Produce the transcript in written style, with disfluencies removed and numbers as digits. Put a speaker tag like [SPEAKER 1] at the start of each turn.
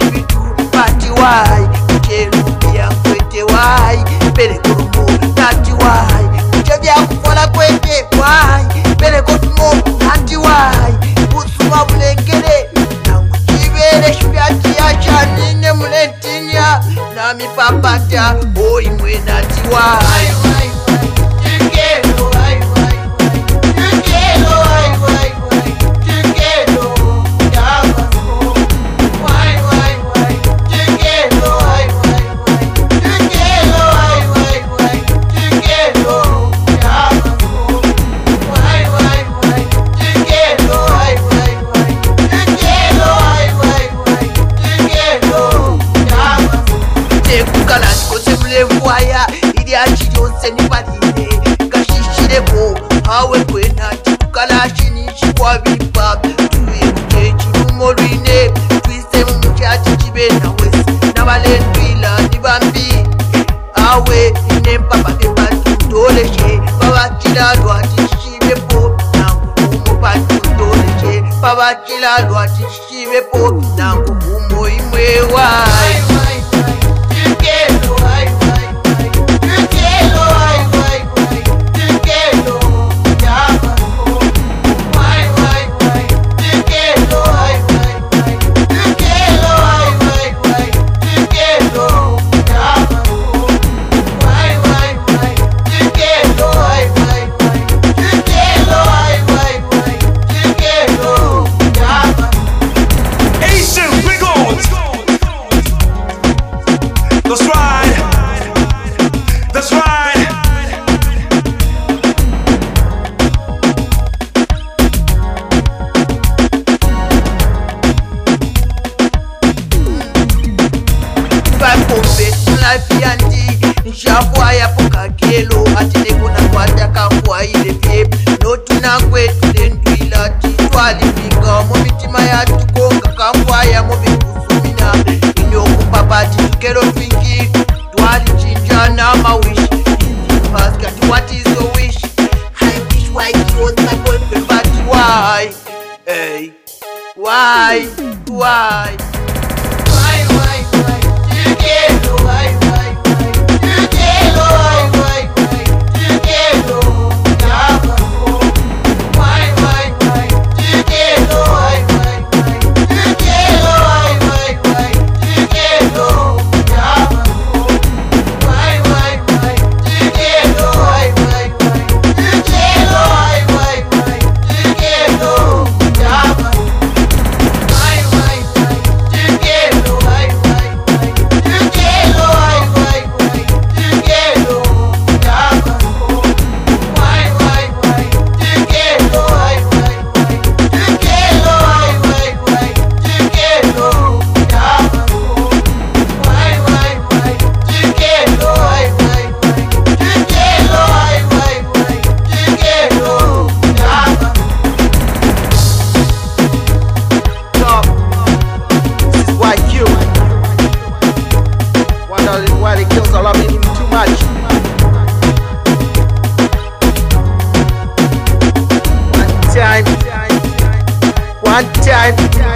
[SPEAKER 1] bitu Pati wai Kucherumbia kwete wai Pele kurumu nati wai Kuchavya kufola kwete wai Pele kutumo nati wai Usuma mulengere Nangu chivere shuyati ya chanine muletinya Nami papata Oi mwe nati wai Waya ili achiyonse nibalinde ngashishireko hawe kwena chikalashi nishikwa bipa tuye chirumo rwine twise mu muchachi chibena wese nabalendwila nibambi awe inempa bakeba tutoleshe babakila lwati shibepo nangu patu tutoleshe babakila lwati shibepo nangu imwe wai Nshafuaya poka kelo atine kuna kwata kafuwa ile pie Notuna kwetu lendwila titwali pinga Momitima ya tukonga kafuaya mobe kusumina Inyoku papati tukero twingi Twali chinjana mawish Ask at what is your wish I wish why it was my boyfriend but why Hey Why Tikelo why Why the girls are loving him too much. One time